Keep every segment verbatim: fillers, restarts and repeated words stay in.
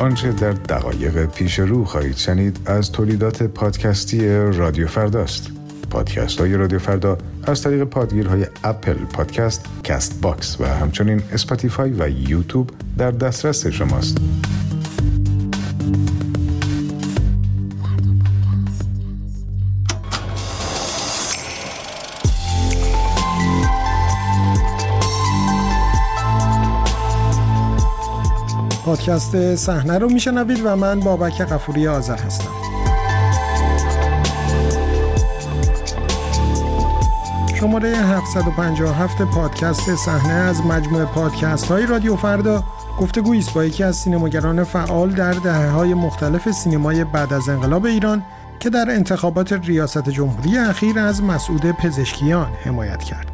آنچه در دقایق پیش رو خواهید شنید از تولیدات پادکستی رادیو فرداست. پادکست های رادیو فردا از طریق پادگیرهای اپل پادکست، کست باکس و همچنین اسپاتیفای و یوتیوب در دسترس شماست. پادکست صحنه رو میشنوید و من بابک غفوری آذر هستم. شماره هفتصد و پنجاه و هفت پادکست صحنه از مجموعه پادکست های رادیو فردا گفتگویی است با یکی از سینماگران فعال در دهه‌های مختلف سینمای بعد از انقلاب ایران که در انتخابات ریاست جمهوری اخیر از مسعود پزشکیان حمایت کرد.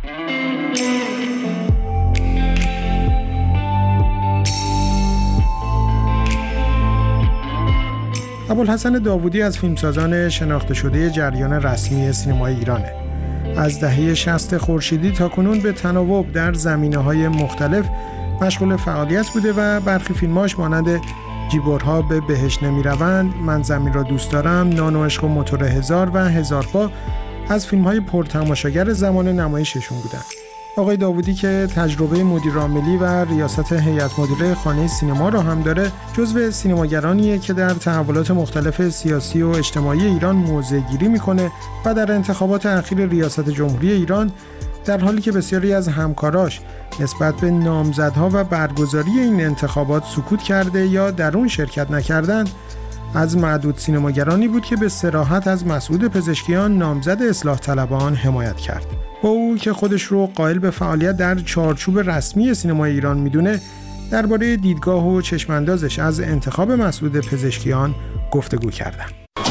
ابوالحسن داوودی از فیلمسازان شناخته شده جریان رسمی سینمای ایرانه. از دهه شصت خورشیدی تا کنون به تناوب در زمینه‌های مختلف مشغول فعالیت بوده و برخی فیلماش مانند جیبورها به بهشت نمی‌روند، من زمین را دوست دارم، نان و عشق و موتور هزار و هزار پا از فیلم‌های پرتماشاگر زمان نمایششون بودن. آقای داوودی که تجربه مدیرعاملی و ریاست هیئت مدیره خانه سینما را هم داره، جزو سینماگرانیه که در تحولات مختلف سیاسی و اجتماعی ایران موضع‌گیری میکنه و در انتخابات اخیر ریاست جمهوری ایران در حالی که بسیاری از همکاراش نسبت به نامزدها و برگزاری این انتخابات سکوت کرده یا در اون شرکت نکردند، از معدود سینماگرانی بود که به صراحت از مسعود پزشکیان نامزد اصلاح طلبان حمایت کرد. با او که خودش رو قائل به فعالیت در چارچوب رسمی سینمای ایران میدونه، درباره دیدگاه و چشماندازش از انتخاب مسعود پزشکیان گفتگو کردم.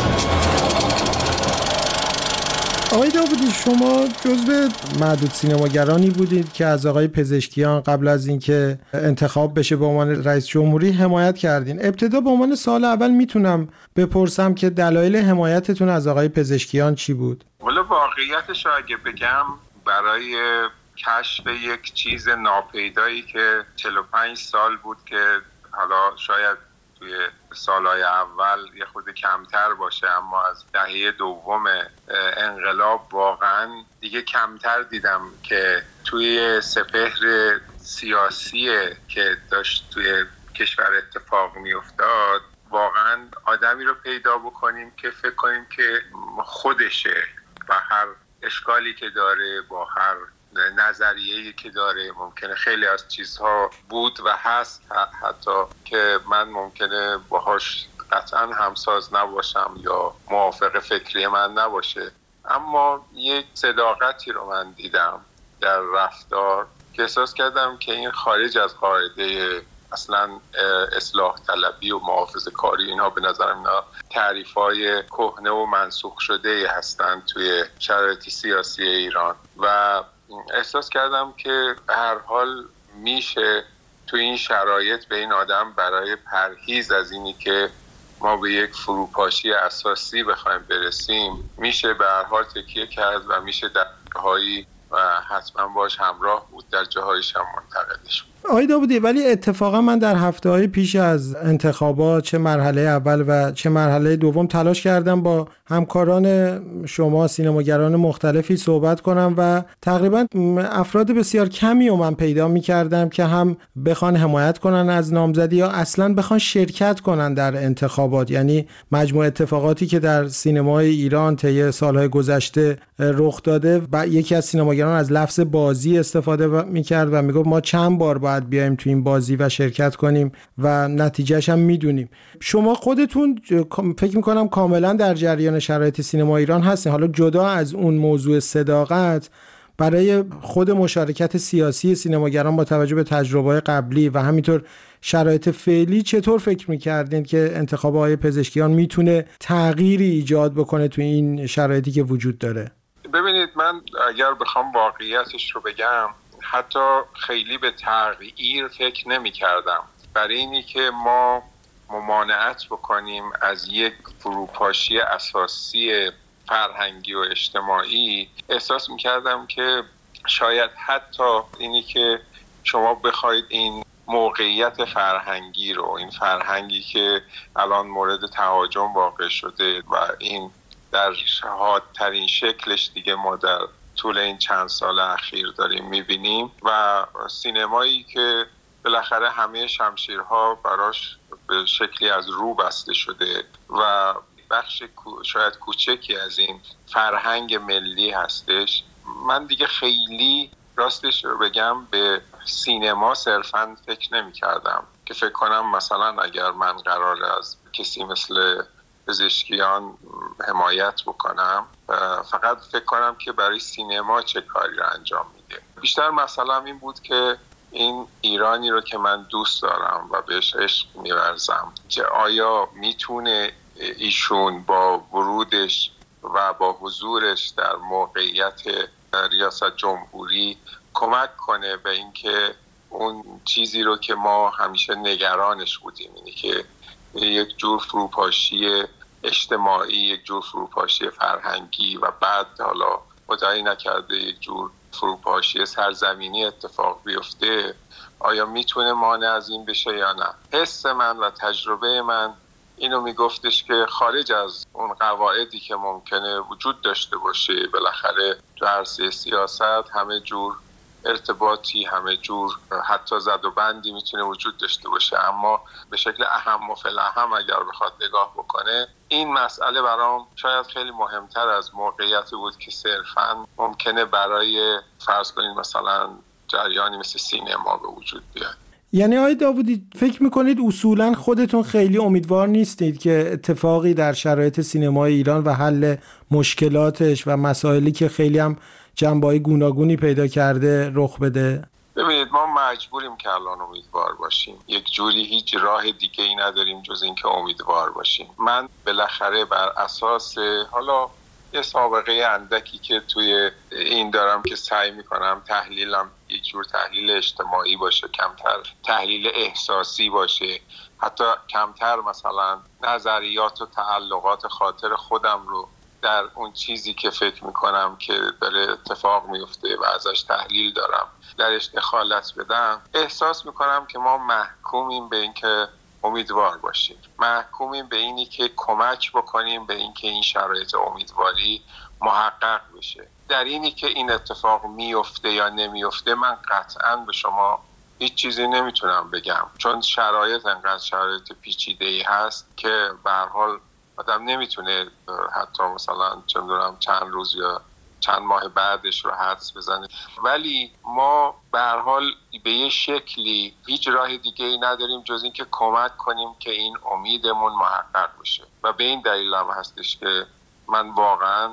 آقای داوودی، شما جزو معدود سینماگرانی بودید که از آقای پزشکیان قبل از اینکه انتخاب بشه به عنوان رئیس جمهوری حمایت کردین. ابتدا به عنوان سوال اول میتونم بپرسم که دلایل حمایتتون از آقای پزشکیان چی بود؟ والا واقعیتش رو اگه بگم، برای کشف یک چیز ناپیدایی که چهل و پنج سال بود که حالا شاید توی سالهای اول یه خود کمتر باشه، اما از دهه دوم انقلاب واقعا دیگه کمتر دیدم که توی سپهر سیاسی که داشت توی کشور اتفاق می افتاد واقعا آدمی رو پیدا بکنیم که فکر کنیم که خودشه و هر اشکالی که داره، با هر نظریه‌ای که داره، ممکنه خیلی از چیزها بود و هست حتی که من ممکنه باهاش قطعا همساز نباشم یا موافق فکری من نباشه، اما یک صداقتی رو من دیدم در رفتار که احساس کردم که این خارج از قاعده اصلا اصلاح طلبی و محافظه کاری، اینها به نظرم اینا تعریف‌های کهنه و منسوخ شده هستن توی شرایط سیاسی ایران و احساس کردم که به هر حال میشه توی این شرایط به این آدم برای پرهیز از اینی که ما به یک فروپاشی اساسی بخوایم برسیم میشه به هر حال تکیه کرد و میشه در جاهایی و حتما باش همراه بود، در جاهایش هم منتقدش بود. آقای داوودی، ولی اتفاقا من در هفته‌های پیش از انتخابات چه مرحله اول و چه مرحله دوم تلاش کردم با همکاران شما سینماگران مختلفی صحبت کنم و تقریبا افراد بسیار کمی رو من پیدا می‌کردم که هم بخوان حمایت کنن از نامزدی یا اصلاً بخوان شرکت کنن در انتخابات. یعنی مجموع اتفاقاتی که در سینمای ایران طی سالهای گذشته رخ داده و یکی از سینماگران از لفظ بازی استفاده می‌کرد و میگفت ما چند بار باید بیایم تو این بازی و شرکت کنیم و نتیجهش هم میدونیم. شما خودتون فکر میکنم کاملا در جریان شرایط سینما ایران هستین. حالا جدا از اون موضوع صداقت، برای خود مشارکت سیاسی سینماگران با توجه به تجربه‌های قبلی و همینطور شرایط فعلی چطور فکر میکردین که انتخاب آقای پزشکیان میتونه تغییری ایجاد بکنه تو این شرایطی که وجود داره؟ ببینید، من اگر بخوام واقعیتش رو بگم حتی خیلی به تغییر فکر نمی کردم، برای اینی که ما ممانعت بکنیم از یک فروپاشی اساسی فرهنگی و اجتماعی. احساس می کردم که شاید حتی اینی که شما بخواید این موقعیت فرهنگی رو، این فرهنگی که الان مورد تهاجم واقع شده و این در حادترین شکلش دیگه ما در طول این چند سال اخیر داریم میبینیم و سینمایی که بالاخره همه شمشیرها براش به شکلی از رو بسته شده و بخش شاید کوچکی از این فرهنگ ملی هستش. من دیگه خیلی راستش رو بگم به سینما صرفاً فکر نمی کردم که فکر کنم مثلا اگر من قراره از کسی مثل پزشکیان حمایت بکنم فقط فکر کنم که برای سینما چه کاری رو انجام میده. بیشتر مثلا این بود که این ایرانی رو که من دوست دارم و بهش عشق می‌ورزم که آیا میتونه ایشون با ورودش و با حضورش در موقعیت ریاست جمهوری کمک کنه به اینکه اون چیزی رو که ما همیشه نگرانش بودیم، اینی که یک جور فروپاشی اجتماعی، یک جور فروپاشی فرهنگی و بعد حالا خدایی نکرده یک جور فروپاشی سرزمینی اتفاق بیفته، آیا میتونه مانع از این بشه یا نه؟ حس من و تجربه من اینو میگفتش که خارج از اون قواعدی که ممکنه وجود داشته باشه، بالاخره تو عرصه سیاست همه جور ارتباطی، همه جور حتی زد و بندی میتونه وجود داشته باشه، اما به شکل اهم و فلاهم اگر بخواد نگاه بکنه، این مسئله برام شاید خیلی مهمتر از موقعیتی بود که صرفاً ممکنه برای فرض کنید مثلا جریانی مثل سینما به وجود بیاد. یعنی آقای داوودی فکر میکنید اصولاً خودتون خیلی امیدوار نیستید که اتفاقی در شرایط سینمای ایران و حل مشکلاتش و مسائلی که خیلی هم جنبه‌های گوناگونی پیدا کرده رخ بده؟ ببینید ما مجبوریم که الان امیدوار باشیم، یک جوری هیچ راه دیگه ای نداریم جز اینکه امیدوار باشیم. من بالاخره بر اساس حالا یه سابقه اندکی که توی این دارم که سعی میکنم تحلیلم یک جور تحلیل اجتماعی باشه، کمتر تحلیل احساسی باشه، حتی کمتر مثلا نظریات و تعلقات خاطر خودم رو در اون چیزی که فکر میکنم که داره اتفاق میفته و ازش تحلیل دارم درش دخالت بدم، احساس میکنم که ما محکومیم به اینکه امیدوار باشیم، محکومیم به اینی که کمک بکنیم به اینکه این شرایط امیدواری محقق بشه. در اینی که این اتفاق میفته یا نمیفته من قطعاً به شما هیچ چیزی نمیتونم بگم، چون شرایط انقدر شرایط پیچیده‌ای هست که به هر حال آدم نمیتونه حتی مثلا چه میدونم چند روز یا چند ماه بعدش رو حدس بزنه. ولی ما به هر حال به یه شکلی هیچ راه دیگه ای نداریم جز این که کمک کنیم که این امیدمون محقق بشه و به این دلیل هم هستش که من واقعا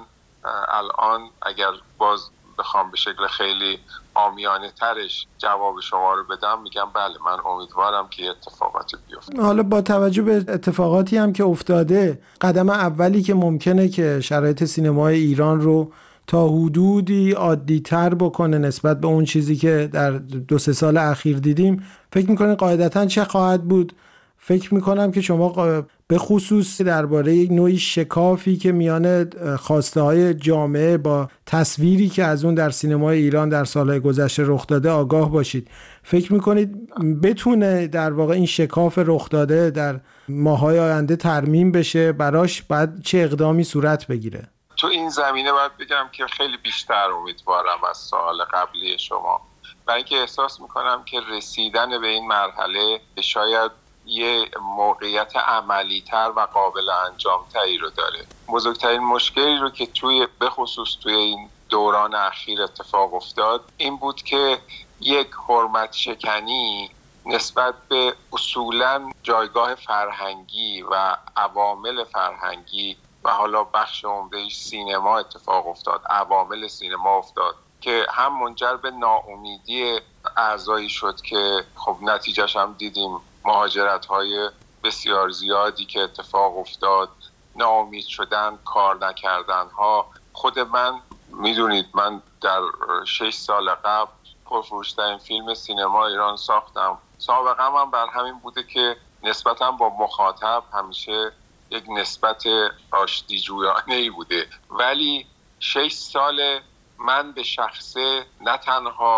الان اگر باز بخوام به شکل خیلی عامیانه ترش جواب شما رو بدم میگم بله من امیدوارم که اتفاقاتی بیفته. حالا با توجه به اتفاقاتی هم که افتاده، قدم اولی که ممکنه که شرایط سینمای ایران رو تا حدودی عادی تر بکنه نسبت به اون چیزی که در دو سه سال اخیر دیدیم، فکر میکنید قاعدتاً چه خواهد بود؟ فکر میکنم که شما به خصوص درباره یک نوعی شکافی که میان خواسته های جامعه با تصویری که از اون در سینمای ایران در سالهای گذشته رخ داده آگاه باشید. فکر میکنید بتونه در واقع این شکاف رخ داده در ماهای آینده ترمیم بشه؟ براش بعد چه اقدامی صورت بگیره؟ تو این زمینه باید بگم که خیلی بیشتر امیدوارم از سال قبلی شما، برای اینکه احساس میکنم که رسیدن به این مرحله شاید یه موقعیت عملی‌تر و قابل انجام‌تری رو داره. بزرگترین مشکلی رو که توی به خصوص توی این دوران اخیر اتفاق افتاد این بود که یک حرمت شکنی نسبت به اصولاً جایگاه فرهنگی و عوامل فرهنگی و حالا بخش عمده‌اش سینما اتفاق افتاد، عوامل سینما افتاد که هم منجر به ناامیدی اعضایی شد که خب نتیجهش هم دیدیم، مهاجرت‌های بسیار زیادی که اتفاق افتاد، ناامید شدن، کار نکردن‌ها. خود من میدونید من در شش سال قبل پرفروش‌ترین فیلم سینما ایران ساختم. سابقه من بر همین بوده که نسبتاً با مخاطب همیشه یک نسبت آشتی جویانه‌ای بوده، ولی شش سال من به شخصه نه تنها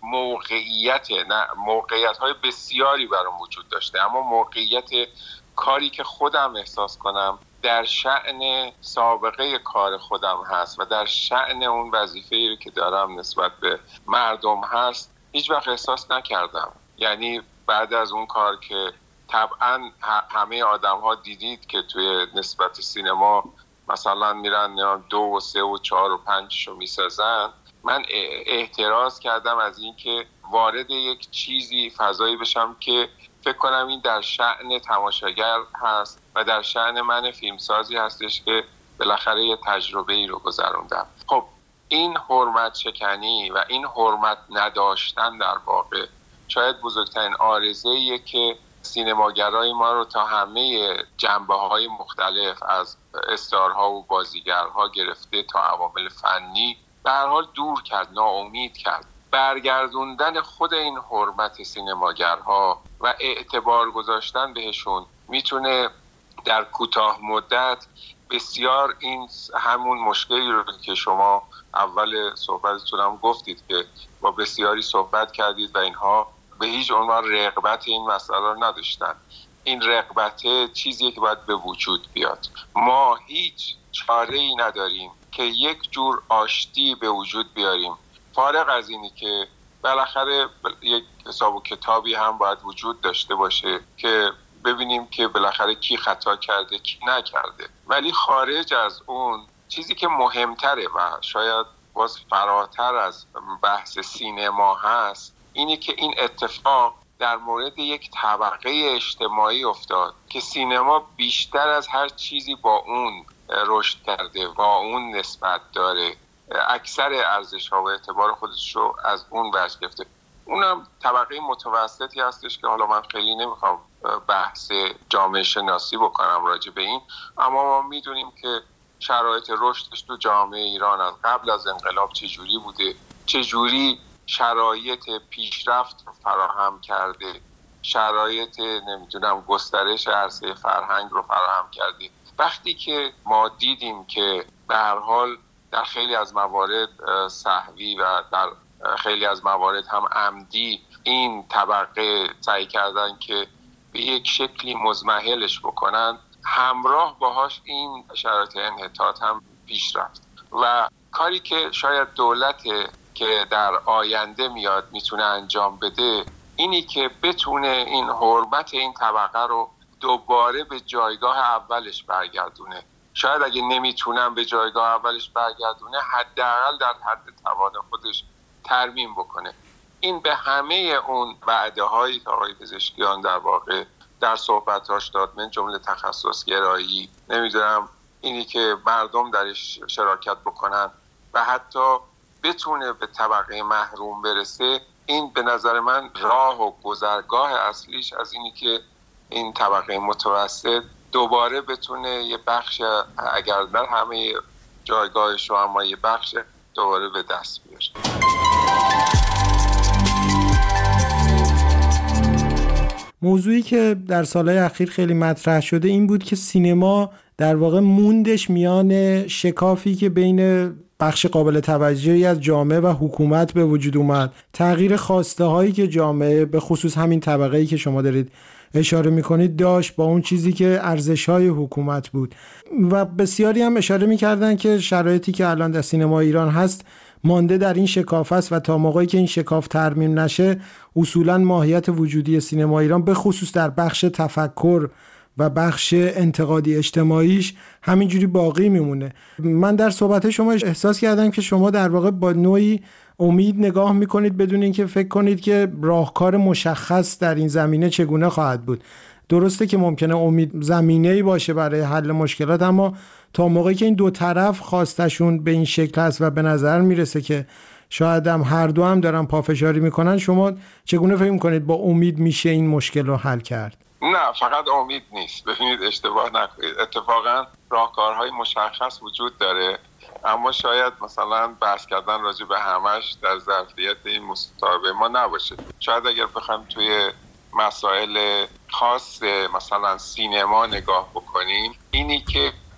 موقعیت نه موقعیت های بسیاری برام وجود داشته، اما موقعیت کاری که خودم احساس کنم در شأن سابقه کار خودم هست و در شأن اون وظیفه‌ای که دارم نسبت به مردم هست هیچ وقت احساس نکردم. یعنی بعد از اون کار که طبعا همه آدم ها دیدید که توی نسبت سینما مثلا میرن دو و سه و چهار و پنج شو میسازن، من احتراز کردم از این که وارد یک چیزی فضایی بشم که فکر کنم این در شأن تماشاگر هست و در شأن من فیلمسازی هستش که بالاخره یه تجربه ای رو گذروندم. خب این حرمت شکنی و این حرمت نداشتن در واقع شاید بزرگترین عارضه‌ایه که سینماگرای ما رو تا همه جنبه‌های مختلف از استارها و بازیگرها گرفته تا عوامل فنی به هر حال دور کرد، ناامید کرد. برگردوندن خود این حرمت سینماگرها و اعتبار گذاشتن بهشون میتونه در کوتاه مدت بسیار این همون مشکلی رو که شما اول صحبتتون هم گفتید که با بسیاری صحبت کردید و اینها به هیچ عنوان رغبت این مسئله رو نداشتن. این رغبت چیزیه که باید به وجود بیاد. ما هیچ چاره‌ای نداریم که یک جور آشتی به وجود بیاریم، فارغ از اینی که بالاخره یک حساب و کتابی هم باید وجود داشته باشه که ببینیم که بالاخره کی خطا کرده کی نکرده. ولی خارج از اون چیزی که مهمتره و شاید باز فراتر از بحث سینما هست اینی که این اتفاق در مورد یک طبقه اجتماعی افتاد که سینما بیشتر از هر چیزی با اون رشد کرده، با اون نسبت داره، اکثر ارزش‌ها و اعتبار خودش رو از اون وجه گرفته. اونم طبقه متوسطی هستش که حالا من خیلی نمیخوام بحث جامعه شناسی بکنم راجع به این، اما ما میدونیم که شرایط رشدش تو جامعه ایران از قبل از انقلاب چجوری بوده، چجوری شرایط پیشرفت فراهم کرده، شرایط نمیدونم گسترش عرصه فرهنگ رو فراهم کرده. وقتی که ما دیدیم که به هر حال در خیلی از موارد سهوی و در خیلی از موارد هم عمدی این طبقه سعی کردن که به یک شکلی مزمحلش بکنن، همراه باهاش این شرایط انحطاط هم پیش رفت و کاری که شاید دولت که در آینده میاد میتونه انجام بده اینی که بتونه این حرمت این طبقه رو دوباره به جایگاه اولش برگردونه. شاید اگه نمیتونم به جایگاه اولش برگردونه حداقل در حد توان خودش ترمیم بکنه. این به همه اون وعده هایی که آقای پزشکیان در واقع در صحبتاش داد، من جمله تخصص گرایی، نمیدونم اینی که مردم درش شراکت بکنن و حتی بتونه به طبقه محروم برسه، این به نظر من راه و گذرگاه اصلیش از اینی که این طبقه متوسط دوباره بتونه یه بخش، اگر در همه جایگاهش رو اما یه بخش دوباره به دست بیاره. موضوعی که در سالهای اخیر خیلی مطرح شده این بود که سینما در واقع موندش میان شکافی که بین بخش قابل توجهی از جامعه و حکومت به وجود اومد، تغییر خواسته هایی که جامعه به خصوص همین طبقه‌ای که شما دارید اشاره میکنید داشت با اون چیزی که ارزش‌های حکومت بود و بسیاری هم اشاره میکردن که شرایطی که الان در سینما ایران هست مانده در این شکاف است و تا موقعی که این شکاف ترمیم نشه اصولاً ماهیت وجودی سینما ایران به خصوص در بخش تفکر و بخش انتقادی اجتماعیش همینجوری باقی میمونه. من در صحبت شما احساس کردم که شما در واقع با نوعی امید نگاه میکنید بدون اینکه فکر کنید که راهکار مشخص در این زمینه چگونه خواهد بود. درسته که ممکنه امید زمینه‌ای باشه برای حل مشکلات، اما تا موقعی که این دو طرف خواستشون به این شکل هست و به نظر میرسه که شاید هم هر دو هم دارن پافشاری میکنن، شما چگونه فکر میکنید با امید میشه این مشکل رو حل کرد؟ نه، فقط امید نیست. ببینید اشتباه نکنید، اتفاقا راهکارهای مشخص وجود داره، اما شاید مثلا بحث کردن راجع به همش در ظرفیت این مصاحبه ما نباشه. شاید اگر بخوایم توی مسائل خاص مثلا سینما نگاه بکنیم، اینی که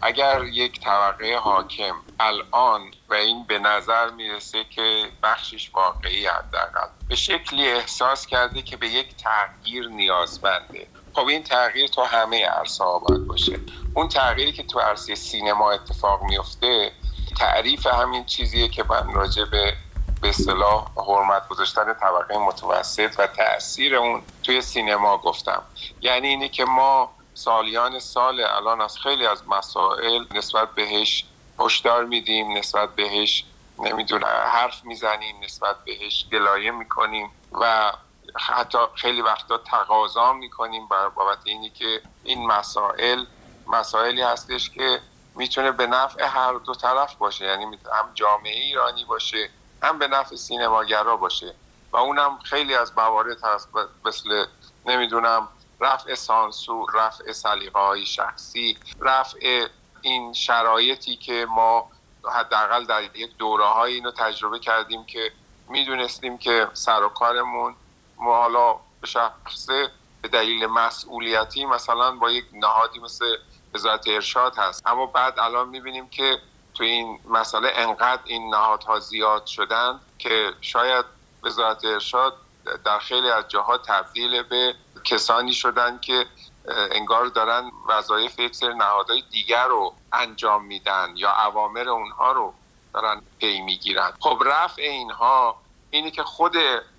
اگر یک طبقه حاکم الان و این به نظر میرسه که بخشش واقعی حداقل به شکلی احساس کرده که به یک تغییر نیازمنده، خب این تغییر تو همه عرصه‌ها باید باشه. اون تغییری که تو عرصه سینما اتفاق میفته تعریف همین چیزیه که من راجع به به اصطلاح حرمت گذاشتن طبقه متوسط و تأثیر اون توی سینما گفتم. یعنی اینه که ما سالیان سال الان از خیلی از مسائل نسبت بهش هشدار میدیم، نسبت بهش نمیدونم حرف میزنیم، نسبت بهش گلایه میکنیم و حتی خیلی وقتا تقاضا میکنیم بابت اینی که این مسائل مسائلی هستش که میتونه به نفع هر دو طرف باشه، یعنی هم جامعه ایرانی باشه هم به نفع سینماگرا باشه و اونم خیلی از موارد هست مثل نمیدونم رفع سانسور، رفع سلیقه‌های شخصی، رفع این شرایطی که ما حداقل در یک دوره‌های اینو تجربه کردیم که میدونستیم که سر و کارمون ما حالا به شخصه به دلیل مسئولیتی مثلا با یک نهادی مثل وزارت ارشاد هست، اما بعد الان میبینیم که تو این مسئله انقدر این نهادها زیاد شدن که شاید وزارت ارشاد در خیلی از جاها تبدیل به کسانی شدن که انگار دارن وظایف یک سری نهادهای دیگر رو انجام میدن یا اوامر اونها رو دارن پی میگیرن. خب رفع اینها اینی که خود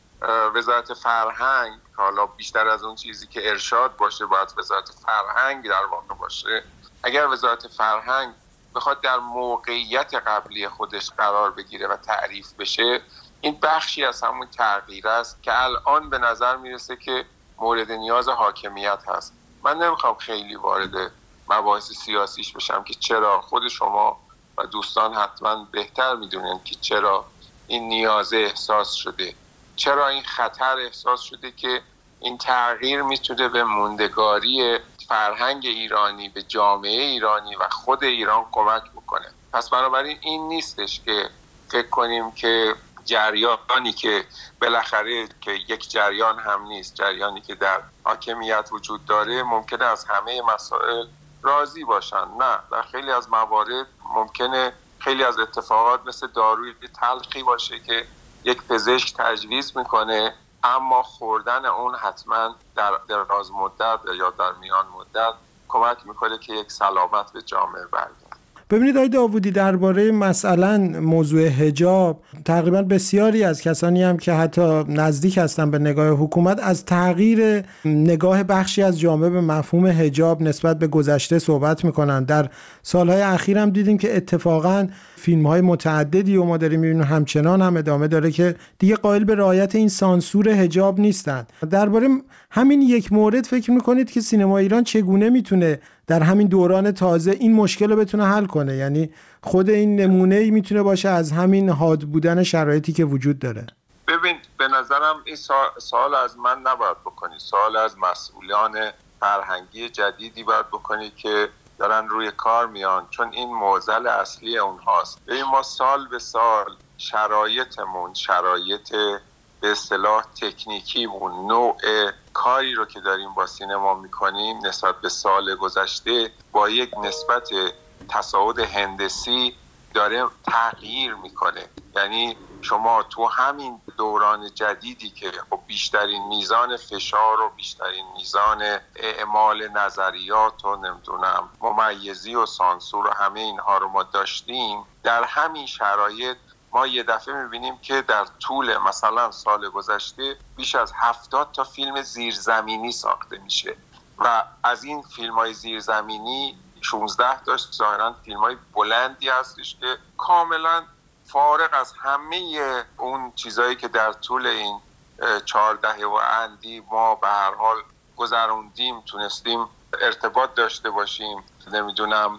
وزارت فرهنگ، حالا بیشتر از اون چیزی که ارشاد باشه باید وزارت فرهنگ در واقع باشه، اگر وزارت فرهنگ بخواد در موقعیت قبلی خودش قرار بگیره و تعریف بشه، این بخشی از همون تغییر است که الان به نظر میرسه که مورد نیاز حاکمیت هست. من نمیخوام خیلی وارد مباحث سیاسیش بشم که چرا، خود شما و دوستان حتما بهتر میدونن که چرا این نیاز احساس شده، چرا این خطر احساس شده که این تغییر میتونه به موندگاری فرهنگ ایرانی، به جامعه ایرانی و خود ایران کمک بکنه. پس بنابراین این نیستش که فکر کنیم که جریانی که بالاخره که یک جریان هم نیست، جریانی که در حاکمیت وجود داره ممکنه از همه مسائل راضی باشن. نه، در خیلی از موارد ممکنه خیلی از اتفاقات مثل داروی تلخی باشه که یک پزشک تجویز میکنه، اما خوردن اون حتما در دراز مدت یا در میان مدت کمک میکنه که یک سلامت به جامعه برگرده. ببینید آقای داوودی، درباره مثلا موضوع حجاب تقریبا بسیاری از کسانی هم که حتی نزدیک هستن به نگاه حکومت از تغییر نگاه بخشی از جامعه به مفهوم حجاب نسبت به گذشته صحبت میکنن. در سالهای اخیر هم دیدیم که اتفاقا فیلم‌های متعددی و ما داریم می‌بینیم همچنان هم ادامه داره که دیگه قائل به رعایت این سانسور حجاب نیستن. درباره همین یک مورد فکر می‌کنید که سینما ایران چگونه میتونه در همین دوران تازه این مشکل رو بتونه حل کنه؟ یعنی خود این نمونه‌ای میتونه باشه از همین حاد بودن شرایطی که وجود داره. ببین، به نظرم این سوال از من نباید بکنی، سوال از مسئولان فرهنگی جدیدی باید بکنی که دارن روی کار میان، چون این معضل اصلی اونهاست. ببین، ما سال به سال شرایطمون، شرایط به اصطلاح تکنیکیمون، نوع کاری رو که داریم با سینما میکنیم نسبت به سال گذشته با یک نسبت تصاعد هندسی داره تغییر میکنه. یعنی شما تو همین دوران جدیدی که خب بیشترین میزان فشار و بیشترین میزان اعمال نظریات و نمیدونم ممیزی و سانسور و همه اینها رو ما داشتیم، در همین شرایط ما یه دفعه میبینیم که در طول مثلا سال گذشته بیش از هفتاد تا فیلم زیرزمینی ساخته میشه و از این فیلم‌های زیرزمینی شانزده تاش ظاهراً فیلم‌های بلندی هستش که کاملاً فارغ از همه اون چیزایی که در طول این چهار دهه و اندی ما به هر حال گذروندیم تونستیم ارتباط داشته باشیم، نمیدونم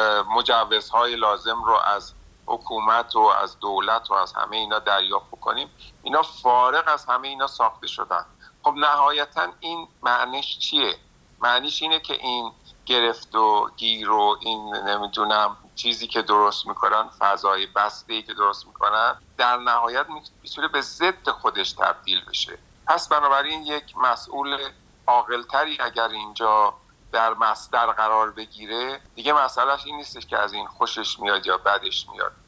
مجوزهای لازم رو از حکومت و از دولت و از همه اینا دریافت بکنیم، اینا فارغ از همه اینا ساخته شدن. خب نهایتا این معنیش چیه؟ معنیش اینه که این گرفت و گیر و این نمیدونم چیزی که درست میکنن، فضای بسته‌ای که درست میکنن، در نهایت میتونه به ضد خودش تبدیل بشه. پس بنابراین یک مسئول عاقل‌تری اگر اینجا در مصدر قرار بگیره، دیگه مسئلهش این نیستش که از این خوشش میاد یا بدش میاد.